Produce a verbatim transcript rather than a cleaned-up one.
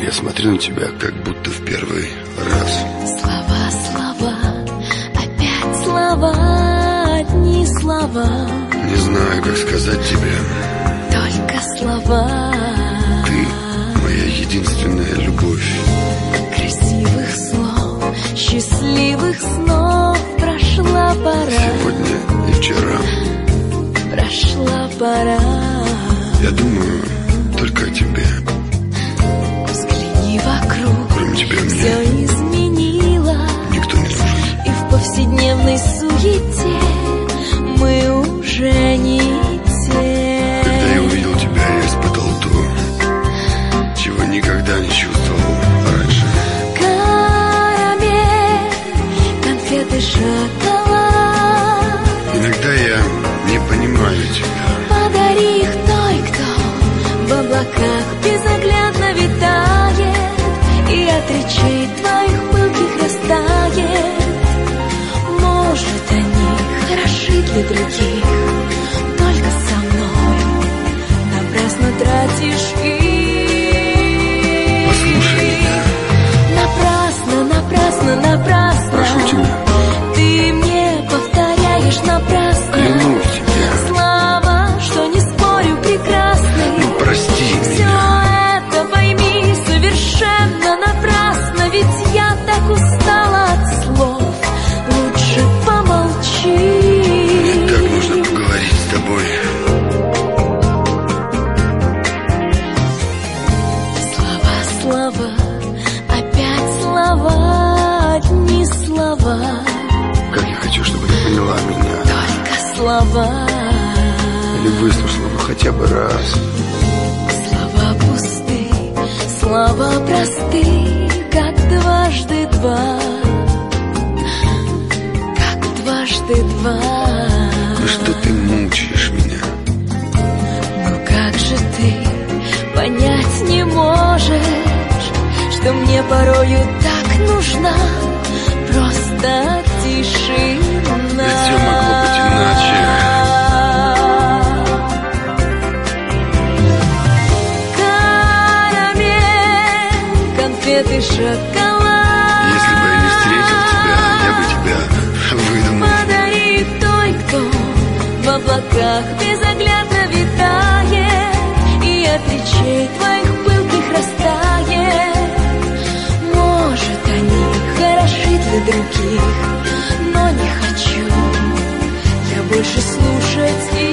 Я смотрю на тебя, как будто в первый раз. Слова, слова, опять слова, одни слова. Не знаю, как сказать тебе. Только слова. Ты моя единственная любовь. Красивых слов, счастливых снов прошла пора. Сегодня и вчера прошла пора. Я думаю только о тебе. Взгляни вокруг, кроме тебя мне все изменило. Никто не нужен. И в повседневной суете мы уже не те. Когда я увидел тебя, я испытал то, чего никогда не чувствовал раньше. Карамель, конфеты, шоколад. Иногда я не понимаю тебя. Подари их той, кто в облаках безоглядно витает и от речей твоих пылких растает. Может, они хороши для других, только со мной напрасно тратишь их. Послушай меня. Напрасно, напрасно, напрасно. Прошу тебя. Ты мне повторяешь напрасно. Клянусь тебе. Слова, что не спорю, прекрасны. Ну, прости Все меня. это пойми совершенно напрасно, ведь я так устала от слов. Лучше помолчи. Мне так нужно поговорить с тобой. Слова, слова, опять слова, одни слова. Как я хочу, чтобы ты поняла меня. Только слова. Или выслушала бы хотя бы раз. Слова пусты, слова просты, как дважды два. Как дважды два. Ну что ты мучаешь меня? Ну как же ты понять не можешь, что мне порою так нужна просто тишина. Ведь все могло быть иначе. Карамель, конфеты, шоколад. Если бы я не встретил тебя, я бы тебя выдумал. Подари той, кто в облаках безоглядно витает и от речей твоих пылких растает. Может, они хороши для других, но не хочу я больше слушать их.